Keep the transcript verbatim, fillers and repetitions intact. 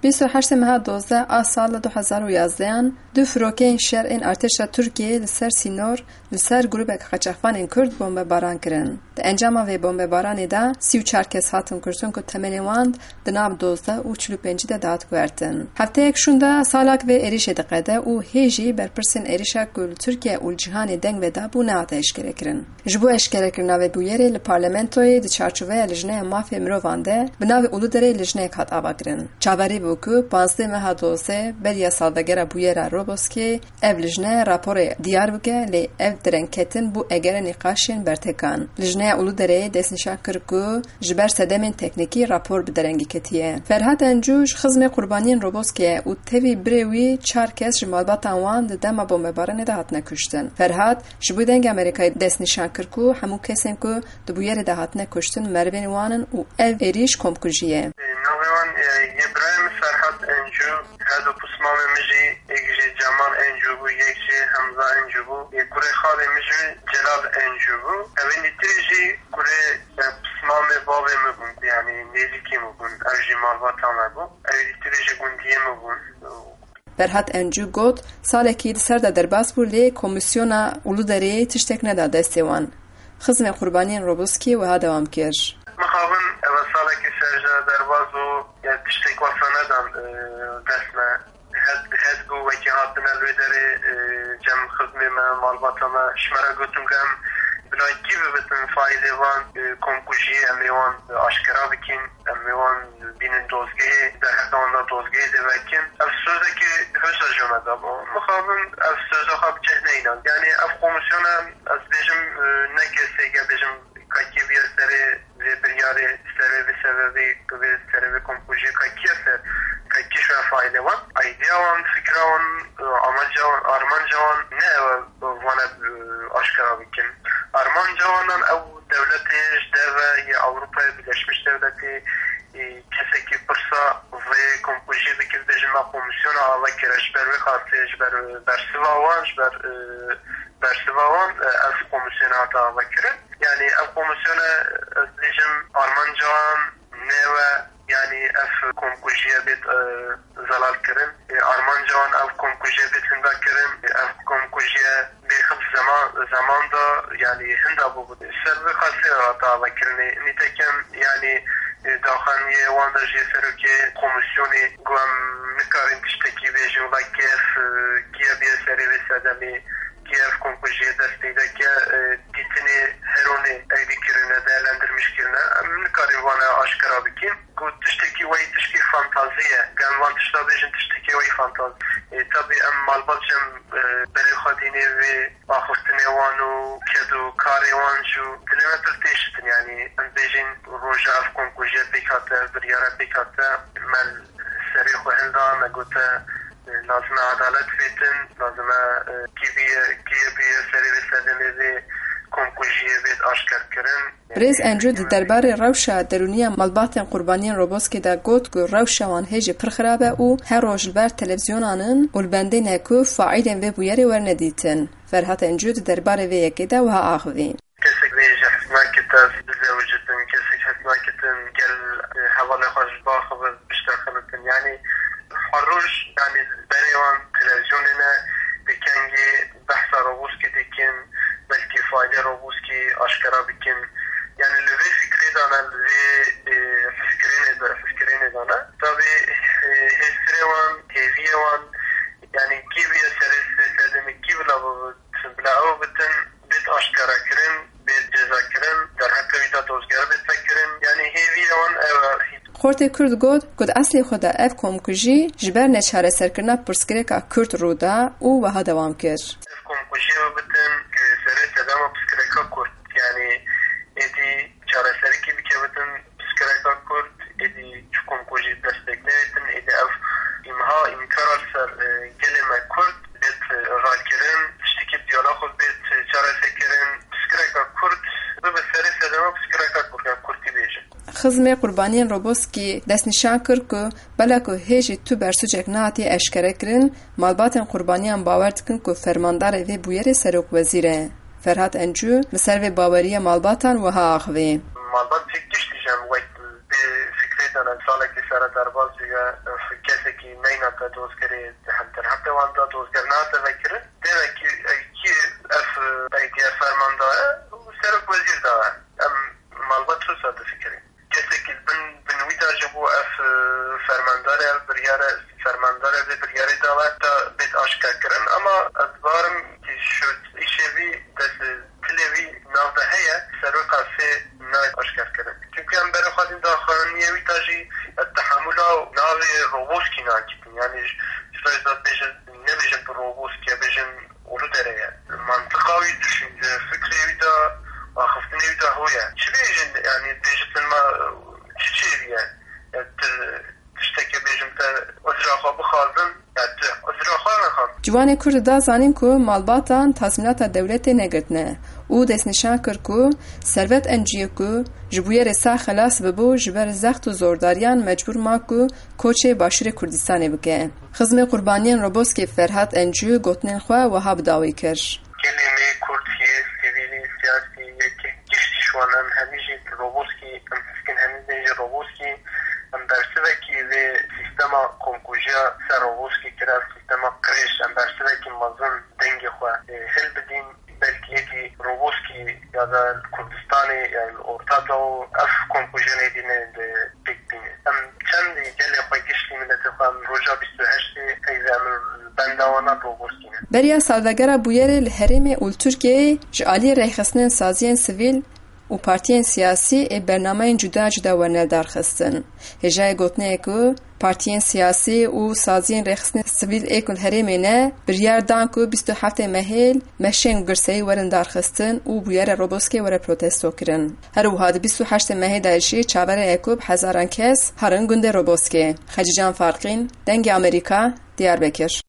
بیست و هشتم ماه دوازده آ سال دو هزار و یازده دو فروکین شرعین ارتشا ترکیه لسر سینور لسر گروه قاچاقچیان کرد بمب باران کردن. در انجام و بمب بارانی دا سی و چهار کس هاتن کشتن که تمنیواند دناب دوازده و چلو پنج دا داد گرفتن. هفته یک شونده سالاک و ایریش دقیقه و هیجی بر پرسن ایریشا کل ترکیه و الجهان دنگ و دا بو نعت اشکره کرن. جبو اشکره کرنا و بویری لپارلمنتوی د چارچوبه لجنه مافی مروانده بناو اولودره لجنه کات آوا کرن. چاوری بوکو پانزده ماه دوازده بریا سالدگر بویرا روبوسکی ev lejne rapor diyar bike li ev direnketin bu egere niqaşên bertekan. Lejneya Uludere'ye destnîşan kir ku ji ber sedemên teknîkî rapor bi derengî ketiye. Ferhat Encû ji xizmê qurbaniyên Roboskiye û tevî birê wî çar kes ji malbatan wan di dema bombebaranê de hatine kuştin. Ferhat ji bo dengê Amerîkayê destnîşan kir ku hemû kesên ku di bûyerê de hatine kuştin merivên wanin û ev êrîş komkujî ye. Navê wan Yebrahim Ferhat Encû hadu pusmamê min jî êgî Cemal Encû bû yek jî Hemza Encû bû kurê xalê min jî Celal Encû bû evên dîtirê jî kurê pusmamê bavê min bûn yani nêzîkê min bûn ev jî malbata me bû evê dîtirê jî gundiyê min bûn. Ferhat Encû got salekî di ser de derbas bû lê komisyona Uludere'yê tiştek neda destê wan. Xizmê qurbaniyên Roboskî wiha dewam kir. Mixabin ev salekî serja derbas û tiştek wasa nedan dest me hed bû wekî hatine lê derê cem xizmê me malbata me ji me re gotin ku em bila kî bibitin faîlê wan komkujiyê em ê wan aşkera bikin em ê wan bînin dozgehê derheta wan da dozgehê de vekin ev sözekî hişa ji me dabû mixabin ev söze xwe bi cih neynan yani ev komisyona ez bêjim ne kesê ge bêjim kakî bîye serê vê biryarê serê vê sebebê vê serê vê komkujiyê kakî ser kakî şwe faîlê wan aydiya wan fikra wan amaca wan armanca wan ne ew wana aşkera bikin armanca wanan ew devletê ji deve yê Avrupayê Birleşmiş Devletê kesekî pirsa vê komkujiyê dikir bêjim me komisyona ava kire ji ber vê xasê ji ber bersiva wan ji ber bersiva wan ev komisyona hata ava kirin yani ev komisyona ez bêjim armanca wan nêwe yani ev komkujiye bêt zelal kirin armanca wan ev komkujiye bêt hinda kirin ev komkujiye bêxib zaman zaman da yani hinda bû ser vê xasê hata ava kirinê nîtekim yani daxaniyê wan da jê serokê komisyonê gu em nikarin tiştekî bêjin wela kêf kiye bîye serê vê sedemê ev komkujiye destê dike dîtinê heronê eydî kirine değerlendirmiş kirine em nikarin wana aşkera bikin ku tiştekî wey tişkî fantaziye gem wan tişta bêjin tiştekî wey fantazi tabii em malbat jim berê xwedînê vê axistinê wan û ked û karê wan jû dilê me pir têşitin yani em bêjin roja ev komkujiye pêk hate ev biryara pêk hate me serê xwe hilda me gote lazım adalet vetin, lazım ki bir ki bir seri ve sedemezi komkujiye ve aşkar kirin. Rêz Encû di derbarê rewşa derûniya malbatên qurbaniyên Roboskê de got ku rewşa wan hêjî pir xirab e û her roj li ber televîzyonanin û li bendê ne ku faîlên vê bûyerê wernedîtin. Ferhat Encû di derbarê vê yekê de wiha axivî. Kesek vê ji hesnakete bizewicitin, kesek hesnaketin gel hevalê xwe ji baxwe bişterxinitin yani Harruj yani berêwan televizyonê dikengî behsa Roboskî dikin belkî faîlê Roboskî aşkera bikin yani li vê fikrê de ne li vê fikirênê de fikirênê de ne tabii hêstirê wan hêviyê wan yani kî bîye serê sedemê kî bila bila ew bitin bêt aşkera kirin bêt ceza kirin derheta wî de dozger bêt vekirin yani hêviyê wan ew Xortê Kurd got ku di eslê xwe de ev komkujî ji ber neçareserkirina pirsgirêka Kurd rû da û wiha dewam kir. Ev komkujiyê bitin serê sedema pirsgirêka Kurd yani êdî çareserikî bike bitin pirsgirêka Kurd êdî çi komkujî destek nevetin êdî ev imha imkara ser gelê me Kurd bêt rakirin tiştekî diyaloq bêt çareserkirin pirsgirêka Kurd bibe serê sedema pirsgirêka Kurd yani Kurdî bêjin. Xizmê qurbaniyên Roboskî destnîşan kir ku bela ku hêjî tu bersucek nehatiye eşkere kirin malbatên qurbaniyan bawer dikin ku fermandarê vê bûyerê Serokwezîr e. Ferhat Encû li ser vê baweriya malbatan wiha axivî. Malbat pêk tiştî jem wek bi fikrê de ne salekî sere derbas diye kes حتی دوزگری هم در حتی وانده دوزگر ناده وکره دیوه که کی اف ایدیار فرمانداره سرک وزیر داره ام مالبات رو ساده فکریم کسی که بن بنوی داجه بو اف فرمانداره بریاره فرمانداره به بریاره داره تا بیت آشکار کرن اما ادوارم که شد ایشوی دست تلوی ناده هیا سرک قاسه ناید آشکار کرن چونکه هم برای خواهدیم داخلانیوی تاجی التحمل ناوی روبوسکی ناکتن یعنی شاید داد بیشن نبیشن پر روبوسکی بیشن اولو داره منطقاوی düşünce fikrevi da akıftınevi da hoya çi بیشن yani بیشتن ما çi çeviye tişteke بیشن ta ازراخا بخوازن yani ازراخا نخوام جوان کرد دا زانین کو مالباتان تضمینات دولت نگرتنه او دست نشان کرد کو ثروت انجیه کو جبوی رسا خلاص ببو جبر زخت و زورداریان مجبور ما کو کوچه باشور کردستان بگه خزم قربانیان روبوسکی فرحت انجیو گوتنین خواه و هاب داوی کر kelime kurtiye sivili siyasi yeki kişi şu an hemici roboski emskin hemici roboski em dersiveki ve sistema konkuja ser roboski kirar sistema kreş em dersiveki mazın denge xwe hel bidin belki yeki roboski ya da Kurdistan'ı yani Orta Doğu af konkujenê dine de pek bine em çend gelê xwe giştî millete xwe roja bîst û heştê heyvê em bendawana roboski بریا سالوگرا بویر الهرم اول ترکیه جالی رخصتن سازین سیویل و پارتیین سیاسی ای برنامه جدا جدا ورنل درخستن. هجای گوتنه کو پارتیین سیاسی و سازین رخصتن سیویل ایک الهرم نه بریار دان کو بیست و هفت مهیل مشین گرسی ورن درخستن و بویر روبوسکی ور پروتستو کرن. هر وحد بیست و هشت مهیل دایشی چاور ایکوب هزاران کس هرن گنده روبوسکی. خجیجان فارقین دنگ امریکا دیار بکر.